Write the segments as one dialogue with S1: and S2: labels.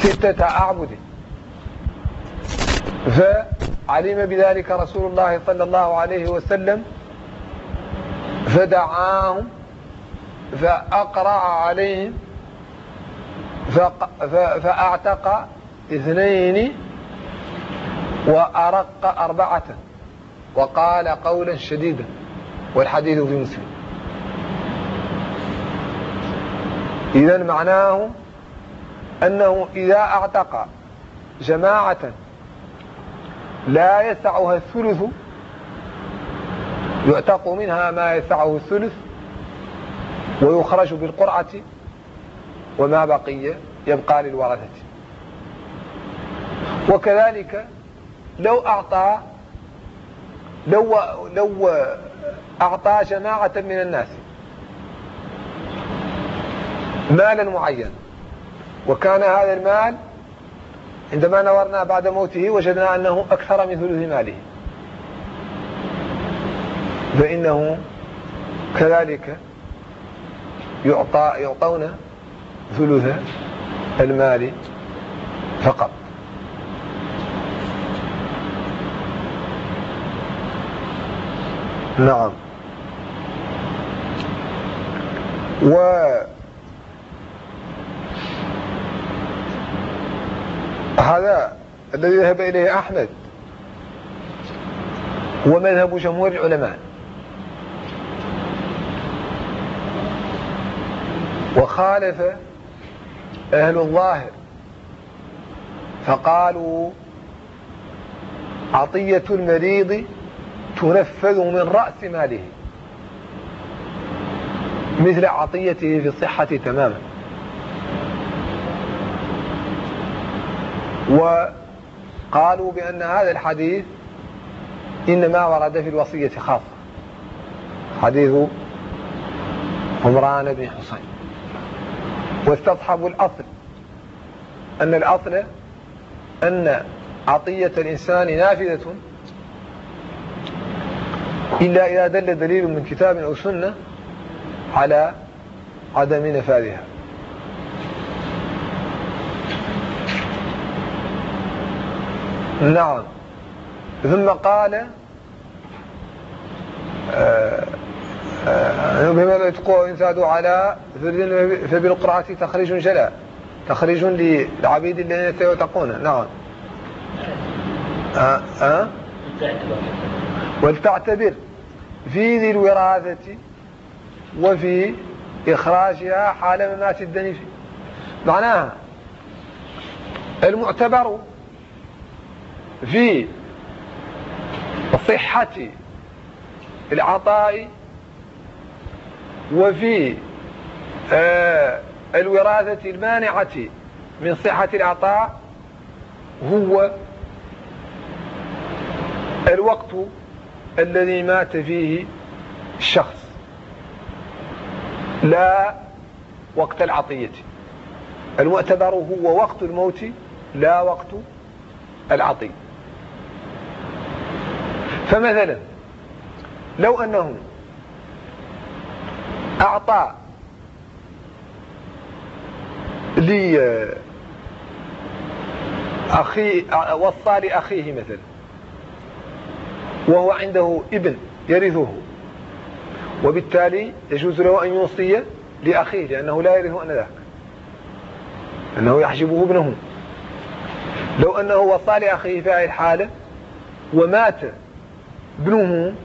S1: 6 أعبد. فعلم بذلك رسول الله صلى الله عليه وسلم فدعاهم فأقرأ عليهم فأعتق 2 وأرق 4 وقال قولا شديدا، والحديث في مسلم. إذن معناه أنه إذا أعتق جماعة لا يسعها الثلث يعتق منها ما يسعه الثلث ويخرج بالقرعة، وما بقي يبقى للورثة. وكذلك لو أعطى جماعة من الناس مالا معين، وكان هذا المال عندما نظرنا بعد موته وجدنا أنه أكثر من ثلث ماله، فإنه كذلك يعطون ثلث المال فقط. نعم. وهذا الذي ذهب إليه أحمد هو مذهب جمهور العلماء، وخالف أهل الظاهر فقالوا عطية المريض تنفذ من رأس ماله مثل عطيته في الصحة تماما. وقالوا بأن هذا الحديث إنما ورد في الوصية خاصة، حديث عمران بن حسين. واستصحبوا الأصل، أن الأصل أن عطية الإنسان نافذة إلا إذا دل دليل من كتاب أو سنة على عدم نفاذها. نعم. ثم قال بما لا يتقوى إن زادوا على فبالقرعة تخريج جلاء، تخريج للعبيد الذين سيعتقون. نعم. ولتعتبر في ذي الوراثة وفي إخراجها حال ممات الدنيف. معناها المعتبر في صحة العطاء وفي الوراثة المانعة من صحة العطاء هو الوقت الذي مات فيه الشخص، لا وقت العطية. المعتبر هو وقت الموت لا وقت العطية. فمثلا لو أنه أعطى وصى لأخيه مثلا وهو عنده ابن يرثه، وبالتالي يجوز له أن يوصي لأخيه لأنه لا يرثه آنذاك، أنه يحجبه ابنه. لو أنه وصى لأخيه في هذه الحالة ومات ابنه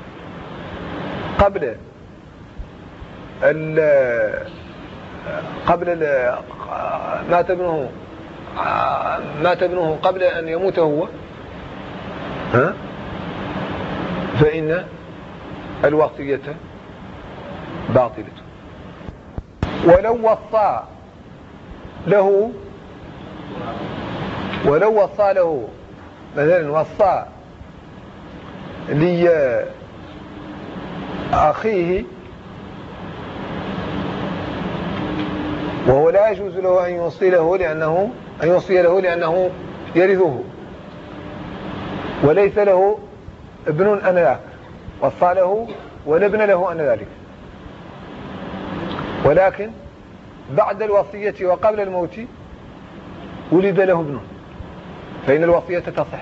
S1: مات ابنه قبل أن يموت هو، فإن الوصية باطلة. ولو وصى له مثلا وصى لأخيه وهو لا يجوز له أن يوصي له لأنه يرثه وليس له ابن آنذاك، وصى له ولا ابن له آنذاك، ولكن بعد الوصية وقبل الموت ولد له ابن فإن الوصية تصح.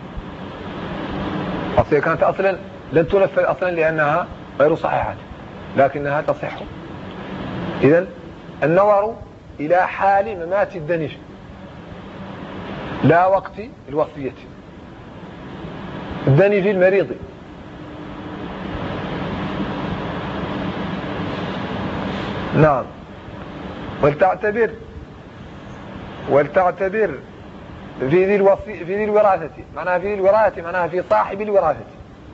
S1: الوصية كانت أصلا لن تنفذ أصلا لأنها غير صحيحة لكنها تصح. إذن النظر إلى حال ممات الدنيف لا وقت الوصية. الدنيف المريض نعم. ولتعتبر في ذي الوراثة معناها في الوراثة معناها في صاحب الوراثة.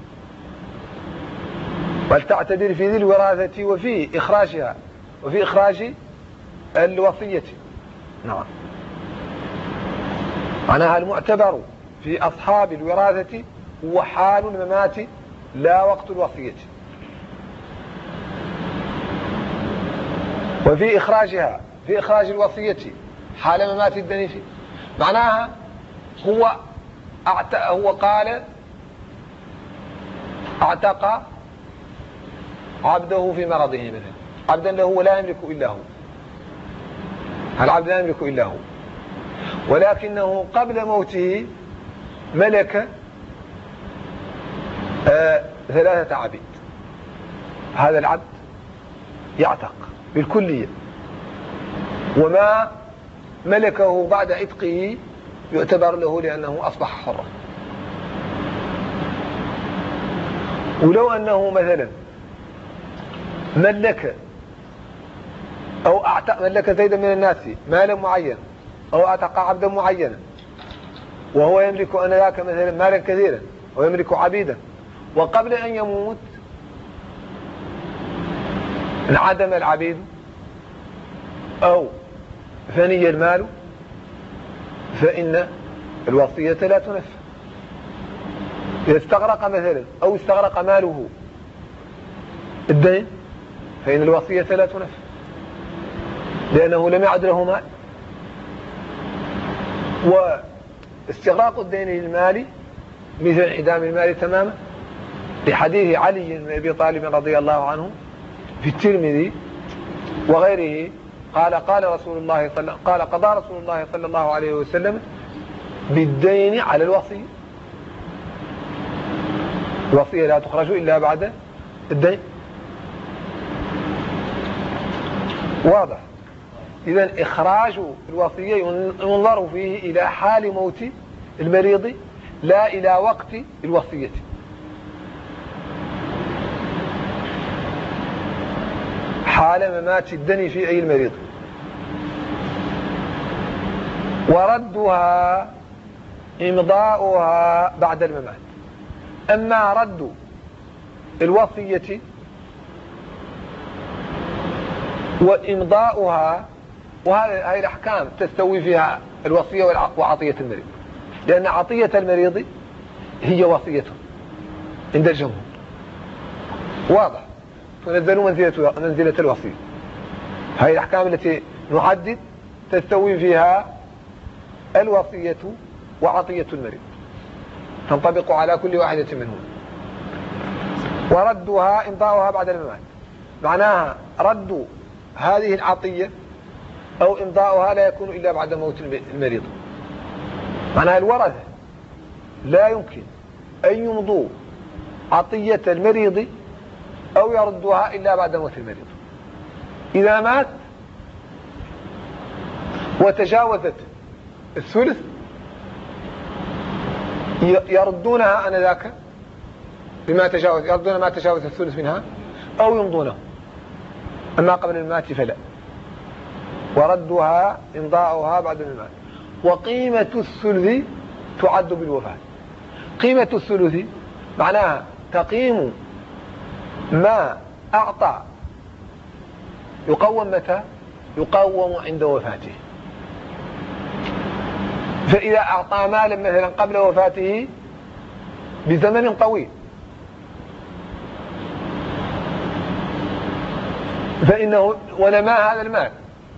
S1: ولتعتبر في ذي الوراثة وفي إخراجها وفي إخراج الوصية. نعم معناها المعتبر في أصحاب الوراثة هو حال الممات لا وقت الوصية. وفي إخراجها في إخراج الوصية حال ممات الدنيف معناها هو قال اعتق عبده في مرضه مثلا عبدا له لا يملك إلا هو. العبد لا يملك إلا هو ولكنه قبل موته ملك 3 عبيد. هذا العبد يعتق بالكلية وما ملكه بعد عتقه يعتبر له لأنه أصبح حرا. ولو أنه مثلا ملك أو ملك زيدا من الناس مالا معين أو أعتق عبدا معينا وهو يملك أنذاك مثلا مالا كثيرا ويملك عبيدا وقبل أن يموت انعدم العبيد أو فني المال فإن الوصية لا تنفذ. إذا استغرق مثلا أو استغرق ماله الدين فإن الوصية لا تنفذ لأنه لم يعد له مال. واستغراق الدين للمال مثل انعدام المال تماما لحديث علي بن أبي طالب رضي الله عنه في الترمذي وغيره قال قضى رسول الله صلى الله عليه وسلم بالدين على الوصية. الوصية لا تخرج إلا بعد الدين. واضح. إذن إخراج الوصية ينظر فيه إلى حال موت المريض لا إلى وقت الوصية. حال ممات الدني في أي المريض. وردها إمضاؤها بعد الممات. أما رد الوصية وإمضاؤها وهذه الأحكام تستوي فيها الوصية وعطية المريض لأن عطية المريض هي وصيته عند الجمهور. واضح. تنزل منزلة الوصية. هذه الأحكام التي نعدد تستوي فيها الوصية وعطية المريض تنطبق على كل واحدة منهم. وردها إمضاؤها بعد الممات معناها رد هذه العطية أو إمضاؤها لا يكون إلا بعد موت المريض. معناها الورثة لا يمكن أن يمضوا عطية المريض أو يردوها إلا بعد موت المريض. إذا مات وتجاوزت الثلث يردونها آنذاك بما تجاوز يردون ما تجاوز الثلث منها أو يمضونه. أما قبل الممات فلا. وردها إمضاؤها بعد الممات. وقيمة الثلث تعد بالوفاة. قيمة الثلث معناها تقييم ما أعطى يقوم متى؟ يقوم عند وفاته. فإذا أعطى مالا مثلا قبل وفاته بزمن طويل فإنه ونما هذا المال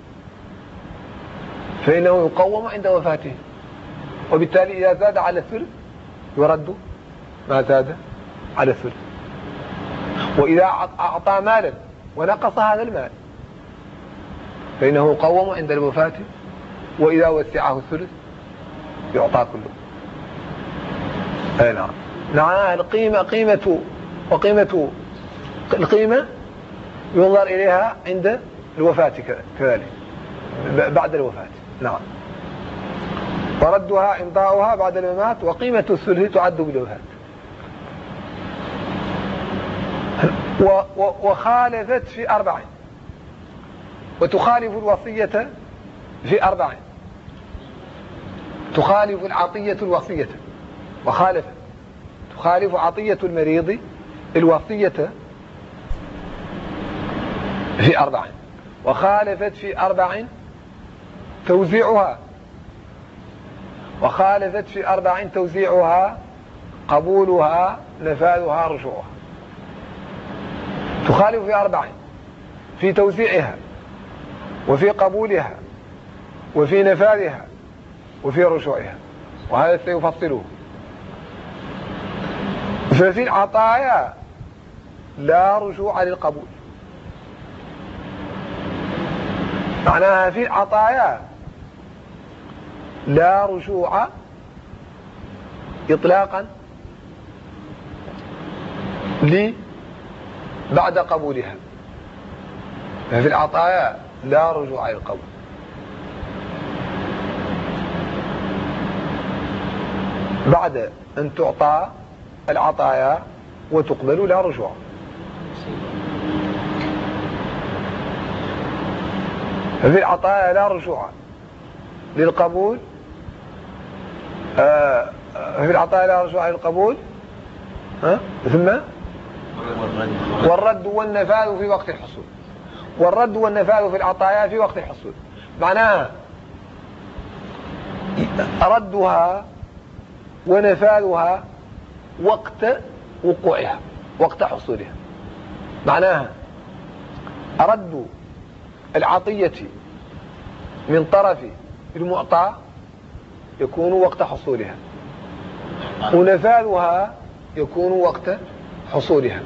S1: فإنه يقوم عند وفاته وبالتالي إذا زاد على الثلث يرد ما زاد على الثلث. وإذا أعطى مالا ونقص هذا المال فإنه يقوم عند الوفاة وإذا وسعه الثلث يعطى كله. أي نعم. نعم. القيمة ينظر إليها عند الوفاة كذلك بعد الوفاة. نعم. وردها إمضاؤها بعد الممات، وقيمة الثلث تعد بالوفاة. وخالفت في 4، وتخالف الوصية في 4. تخالف العطية الوصية، تخالف عطية المريض الوصية في 4. وخالفت في 4 توزيعها، وخالفت في 4 توزيعها، قبولها، نفاذها، رجوعها. تخالف في 4 في توزيعها، وفي قبولها، وفي نفاذها، وفي رجوعها، وهذا سيفصله. ففي العطايا لا رجوع للقبول، معناها في العطايا لا رجوع إطلاقا بعد قبولها. ففي العطايا لا رجوع للقبول. بعد أن تعطى العطايا وتقبل لا رجوع. ففي العطايا لا رجوع للقبول. في العطايا لا رجوع للقبول. ثم والرد والنفاذ في وقت الحصول. والرد والنفاذ في العطايا في وقت الحصول، معناها ردها ونفاذها وقت وقوعها، وقت حصولها. معناها رد العطية من طرف المعطى يكون وقت حصولها، ونفاذها يكون وقت حصولها.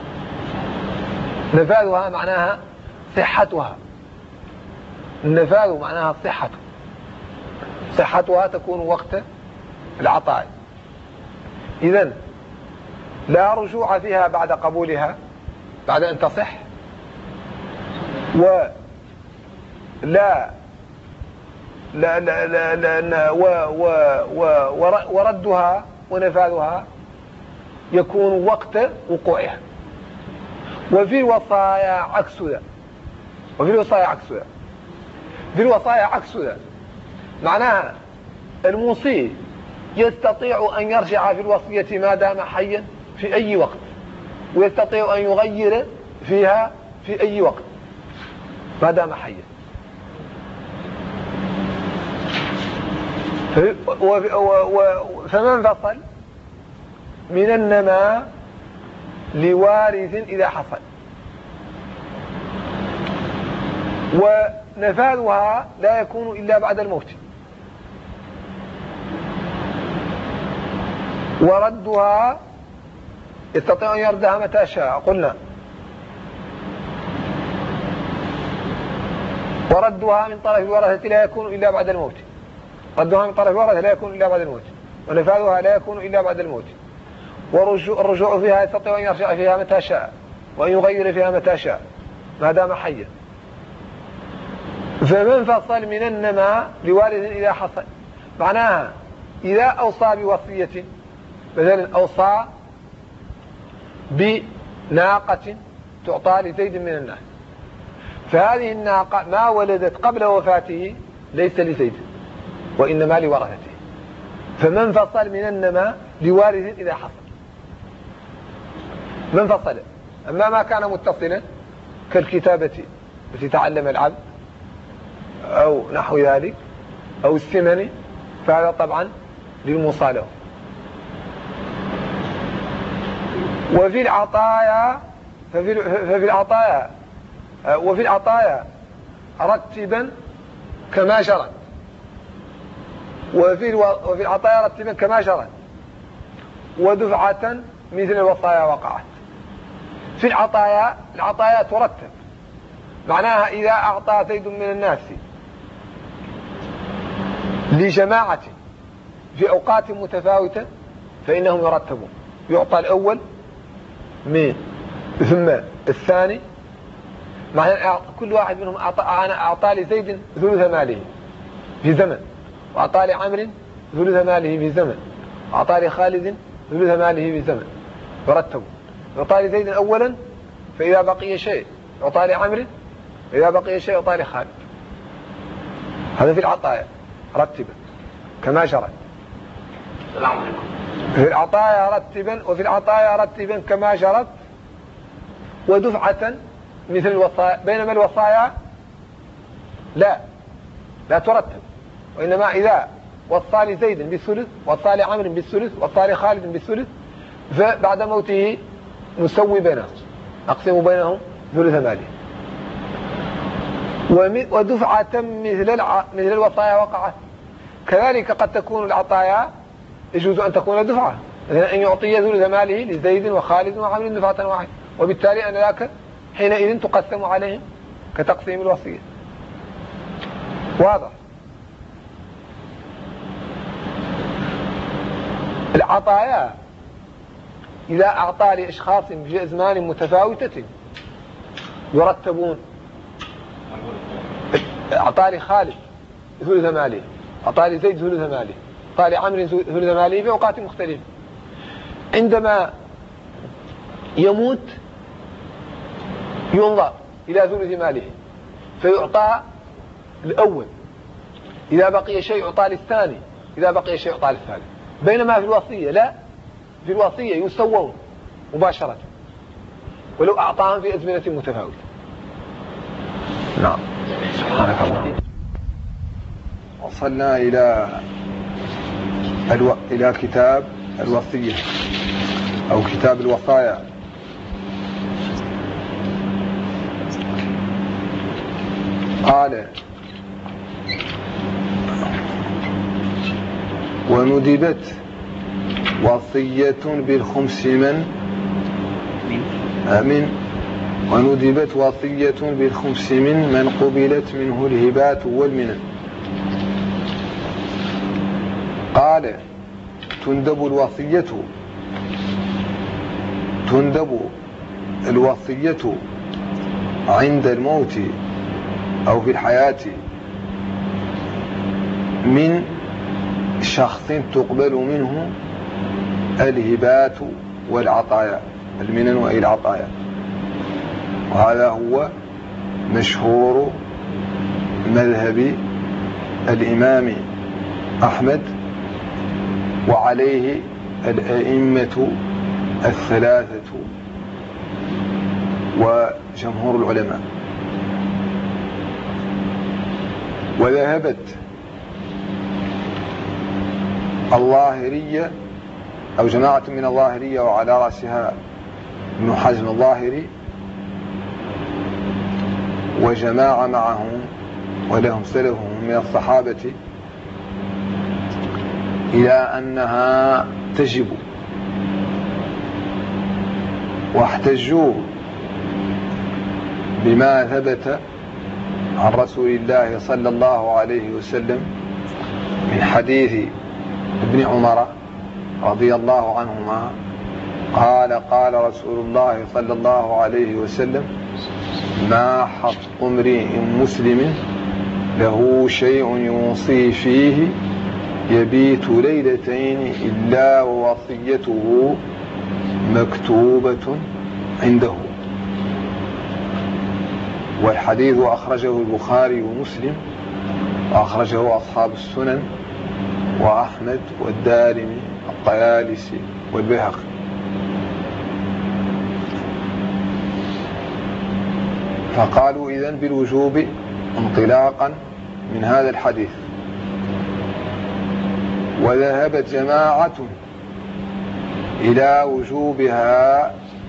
S1: نفاذها معناها صحتها، النفاذ معناها صحتها تكون وقت العطاء. إذن لا رجوع فيها بعد قبولها، بعد أن تصح، ولا لا لا لا لا لا وردها ونفاذها يكون وقت وقوعها. وفي الوصايا عكس ذا. في الوصايا عكس ذا، معناها الموصي يستطيع أن يرجع في الوصية ما دام حيا في أي وقت، ويستطيع أن يغير فيها في أي وقت ما دام حيا. فمن فصل من النماء لوارث إذا حصل. ونفاذها لا يكون إلا بعد الموت. وردها يستطيع أن يردها متى شاء. قلنا وردها من طرف الورثة لا يكون إلا بعد الموت. ردها من طرف الورثة لا يكون إلا بعد الموت، ونفاذها لا يكون إلا بعد الموت. والرجوع فيها يستطيع أن يرجع فيها متى شاء، وأن يغير فيها متى شاء ما دام حيا. فمن فصل من النماء لوارث إذا حصل، معناها إذا أوصى بوصية، مثلا أوصى بناقة تعطى لزيد من الناس، فهذه الناقة ما ولدت قبل وفاته ليس لزيد وإنما لورثته. فمن فصل من النماء لوارث إذا حصل، من فصل. أما ما كان متصلا كالكتابة التي تعلم العبد أو نحو ذلك أو السمن، فهذا طبعا للمصالحة. وفي العطايا وفي العطايا رتبا كما شرط. وفي العطايا رتبا كما شرط، ودفعة مثل الوصايا وقعت. في العطايا ترتب، معناها إذا أعطى زيد من الناس لجماعة في أوقات متفاوتة فإنهم يرتبون، يعطى الأول ثم الثاني، مع كل واحد منهم أعطى لزيد ثلث ماله في زمن، وأعطى لعمر ثلث ماله في زمن، وأعطى لخالد ثلث ماله في زمن، يرتبون. يعطى لزيد أولا فإذا بقي شيء يعطى لعمر، فإذا بقي شيء يعطى لخالد. هذا في العطايا رتبا كما شرع. في العطايا رتبا، وفي العطايا رتبا كما شرط، ودفعة مثل الوصايا. بينما الوصايا لا ترتب، وإنما إذا وصى لزيد بالثلث، وصى لعمر بالثلث، وصى لخالد بالثلث، فبعد موته نسوي بينهم، نقسم بينهم ثلث ماله. ودفعة مثل الوصايا وقعت. كذلك قد تكون العطايا يجوز أن تكون دفعة، مثلا أن يعطي ثلث ماله لزيد وخالد وعمر دفعة واحدة، وبالتالي أن ذاك حينئذ تقسم عليهم كتقسيم الوصية. واضح؟ العطايا إذا أعطى لأشخاص في أزمان متفاوتة يرتبون. أعطى لخالد ثلث ماله، أعطى لزيد ثلث ماله، أعطى لعمر ثلث ماله في أوقات مختلفة. عندما يموت ينظر إلى ثلث ماله فيعطى الأول، إذا بقي شيء يعطى للثاني، إذا بقي شيء يعطى للثالث. بينما في الوصية لا، في الوصية يسوون مباشرة ولو أعطاهم في أزمنة متفاوتة. نعم. سبحانك الله. وصلنا إلى كتاب الوصية أو كتاب الوصايا. قال: وندبت وصية بالخمس وندبت وصية بالخمس من قبلت منه الهبات والمنن. قال: تندب الوصية عند الموت أو في الحياة من شخص تقبل منه الهبات والعطايا، المنن وأي العطايا. وهذا هو مشهور مذهب الإمام أحمد، وعليه الأئمة الثلاثة وجمهور العلماء. وذهبت الظاهرية أو جماعة من الظاهرية، وعلى رأسها ابن حزم الظاهري، وجماعة معهم ولهم سلفهم من الصحابة، إلى أنها تجب، واحتجوا بما ثبت عن رسول الله صلى الله عليه وسلم من حديث ابن عمر رضي الله عنهما قال: قال رسول الله صلى الله عليه وسلم: ما حق امرئ مسلم له شيء يوصي فيه يبيت ليلتين إلا ووصيته مكتوبة عنده. والحديث أخرجه البخاري ومسلم، وأخرجه أصحاب السنن وأحمد والدارمي الطيالسي والبيهقي. فقالوا إذن بالوجوب انطلاقا من هذا الحديث. وذهبت جماعة إلى وجوبها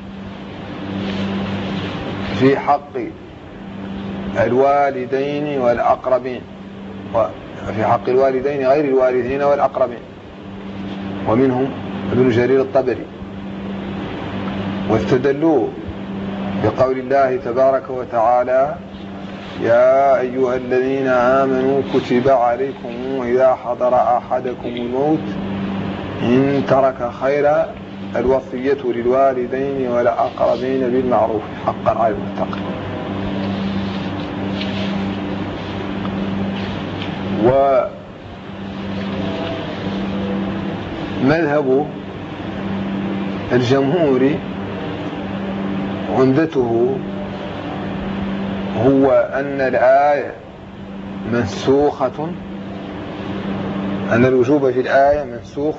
S1: في حق الوالدين والأقربين، وفي حق الوالدين غير الوالدين والأقربين، ومنهم ابن جرير الطبري. واستدلوا بقول الله تبارك وتعالى:
S2: يا أيها الذين آمنوا كتب عليكم إذا حضر أحدكم الموت إن ترك خيرا الوصية للوالدين والأقربين بالمعروف حقا على المتقين. ومذهب الجمهور عمدته هو أن الآية منسوخة، أن الوجوب في الآية منسوخ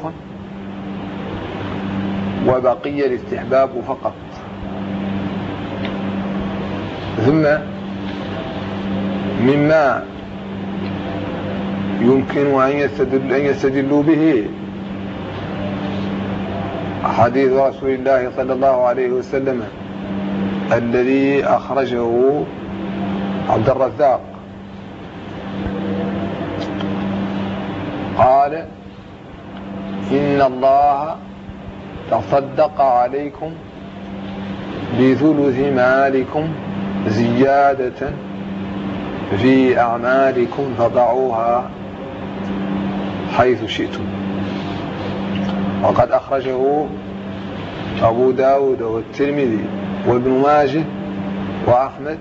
S2: وبقي الاستحباب فقط. ثم مما يمكن أن يستدلوا به حديث رسول الله صلى الله عليه وسلم الذي أخرجه عبد الرزاق قال إن الله تصدق عليكم بثلث مالكم زيادة في أعمالكم فضعوها حيث شئتم. وقد أخرجه أبو داود والترمذي وابن ماجه وأحمد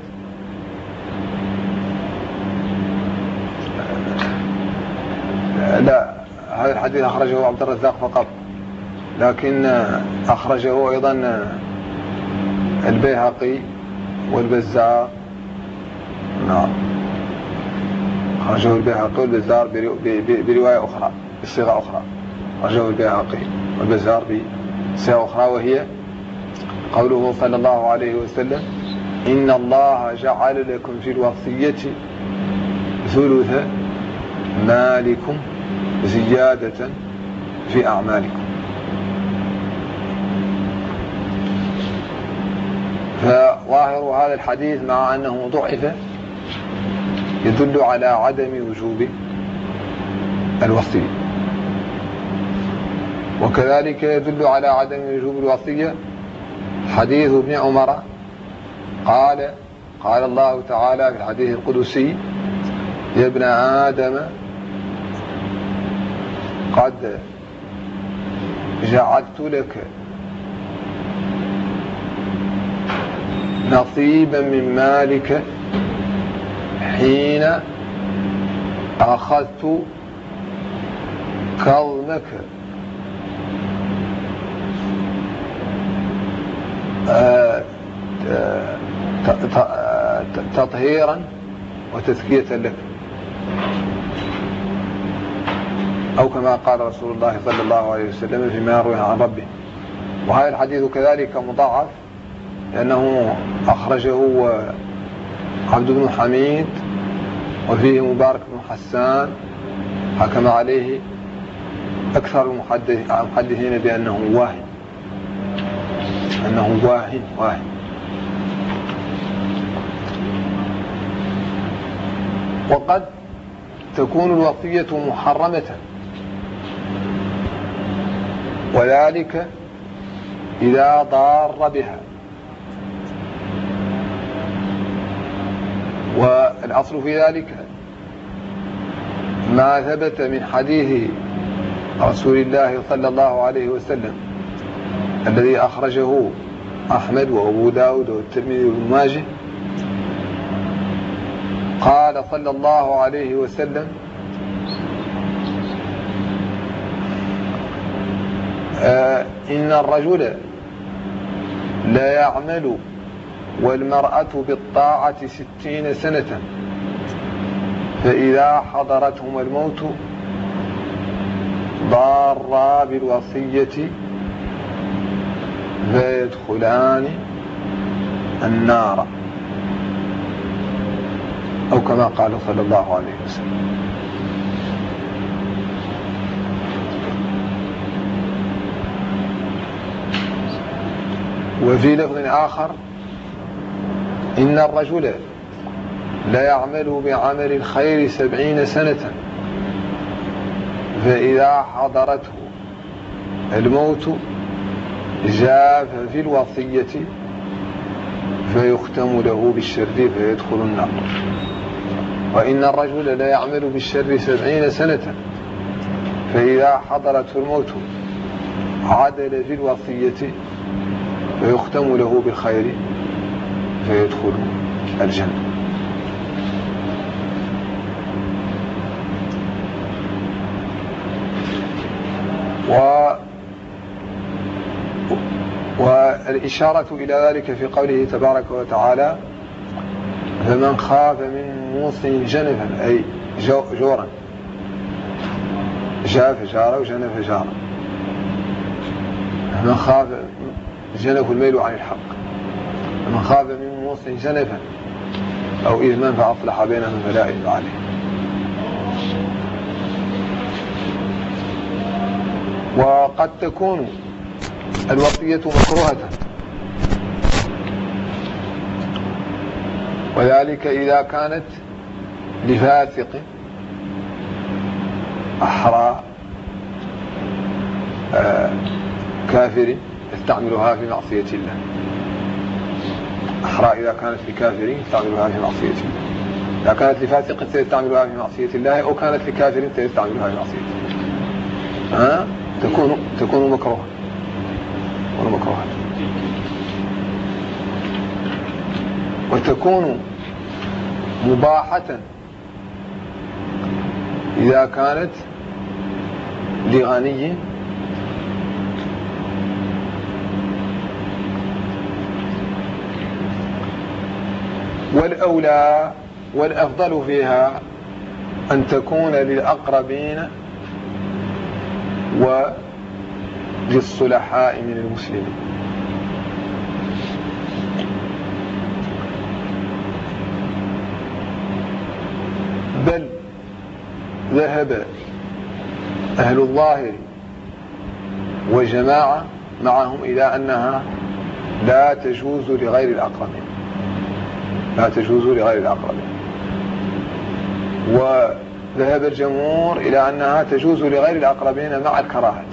S2: لا، هذا الحديث أخرجه عبد الرزاق فقط، لكن أخرجه أيضا البيهقي والبزار. نعم، أخرجه البيهقي والبزار برواية أخرى بصيغة أخرى. أخرجه البيهقي والبزار بصيغة أخرى، وهي قوله صلى الله عليه وسلم إن الله جعل لكم في الوصية ثلث مالكم زيادة في أعمالكم. فظاهر هذا الحديث مع أنه ضعف يدل على عدم وجوب الوصية، وكذلك يدل على عدم وجوب الوصية حديث ابن عمر قال الله تعالى في الحديث القدسي يا ابن آدم قد جعلت لك نصيبا من مالك حين أخذت كظمك تطهيرا وتزكية لك، أو كما قال رسول الله صلى الله عليه وسلم فيما يرويه عن ربه. وهذا الحديث كذلك مضاعف لأنه أخرجه عبد بن حميد وفيه مبارك بن حسان، حكم عليه أكثر المحدثين بأنه واهن، أنه واهن. وقد تكون الوصية محرمة، وذلك إذا ضار بها. والأصل في ذلك ما ثبت من حديث رسول الله صلى الله عليه وسلم الذي أخرجه أحمد وأبو داود والترمذي وابن ماجه، قال صلى الله عليه وسلم إن الرجل لا يعمل والمرأة بالطاعة 60 سنة فإذا حضرتهم الموت ضارا بالوصية فيدخلان النار، أو كما قال صلى الله عليه وسلم. وفي لفظ آخر إن الرجل لا يعمل بعمل الخير 70 سنة فإذا حضرته الموت جاف في الوصية فيختم له بالشر فيدخل النار. وإن الرجل لا يعمل بالشر 70 سنة فإذا حضرته الموت عدل في الوصية فيختم له بالخير فيدخل الجنة. والإشارة إلى ذلك في قوله تبارك وتعالى فمن خاف من موص جنفا أي جورا، جاء فجار وجنف فجار. من خاف جنف الميل عن الحق، من خاف من موص جنفا أو إثما فأصلح بينهم فلا إثم عليه. وقد تكون الوصية مكروهة، وذلك إذا كانت لفاسق أحرى كافر يستعملها في معصية الله. أحرى إذا كانت لكافر يستعملها في معصية الله، إذا كانت لفاسق سيستعملها في معصية الله، أو كانت لكافر سيستعملها في معصية الله، تكون مكروهة ومكروهة. وتكون مباحة إذا كانت لغني والأولى والأفضل فيها أن تكون للأقربين وللصلحاء من المسلمين. بل ذهب أهل الظاهر وجماعة معهم إلى أنها لا تجوز لغير الأقربين، لا تجوز لغير الأقربين. وذهب الجمهور إلى أنها تجوز لغير الأقربين مع الكراهة.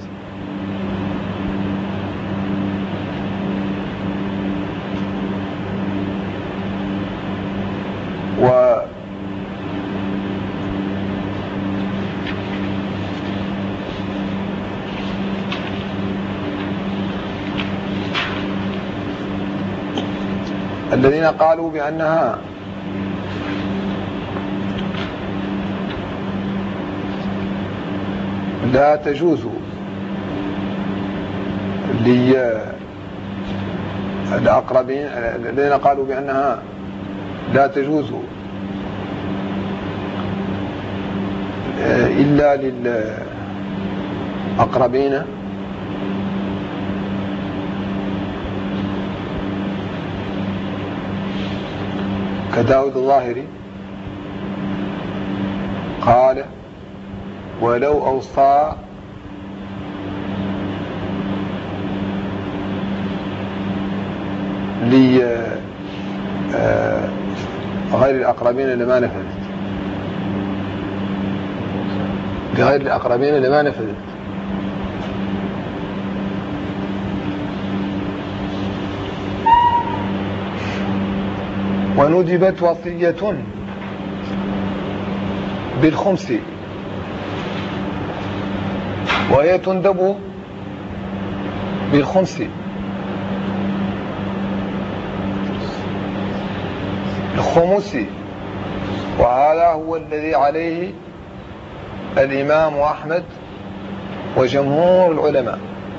S2: الذين قالوا بأنها لا تجوز للأقربين، الذين قالوا بأنها لا تجوز إلا للأقربين كداود الظاهري قال ولو أوصى لغير الأقربين لما نفذت، لغير الأقربين لما نفذت. وندبت وصية بالخمس، وهي تندب بالخمس الخمس، وهذا هو الذي عليه الإمام أحمد وجمهور العلماء،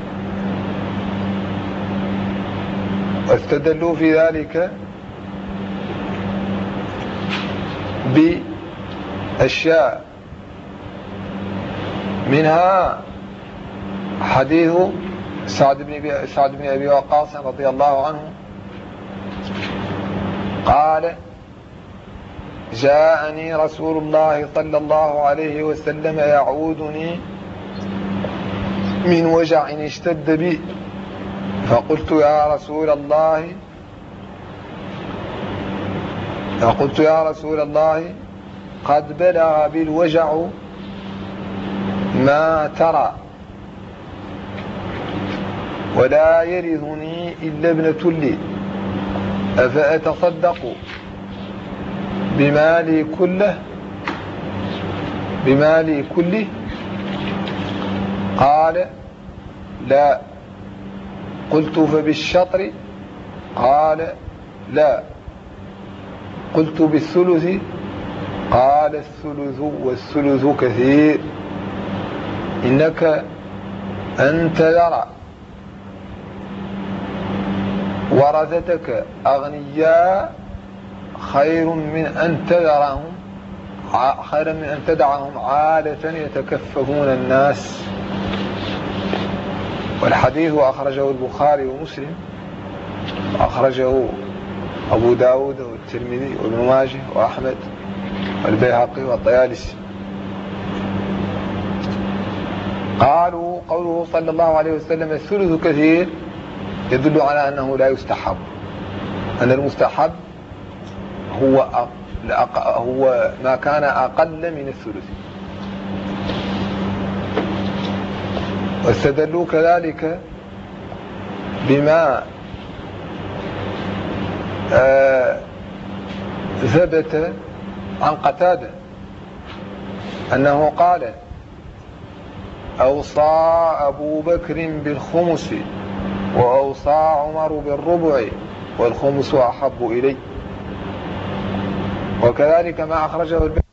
S2: واستدلوا في ذلك بأشياء، منها حديث سعد بن أبي وقاص رضي الله عنه قال جاءني رسول الله صلى الله عليه وسلم يعودني من وجع اشتد بي، فقلت يا رسول الله قد بلغ بالوجع ما ترى، ولا يرثني إلا ابنة لي، أفأتصدق بمالي كله قال لا. قلت فبالشطر قال لا. قلت بالثلث قال الثلث والثلث كثير. إنك أن تذر ورثتك أغنياء خير من أن تدعهم عالة يتكففون الناس. والحديث أخرجه البخاري ومسلم، أخرجه أبو داود والترمذي وابن ماجه وأحمد والبيهقي والطيالسي. قالوا قوله صلى الله عليه وسلم الثلث كثير يدل على أنه لا يستحب، أن المستحب هو ما كان أقل من الثلث. واستدلوا كذلك بما ثبت عن قتادة أنه قال أوصى أبو بكر بالخمس وأوصى عمر بالربع والخمس أحب إلي. وكذلك ما أخرجه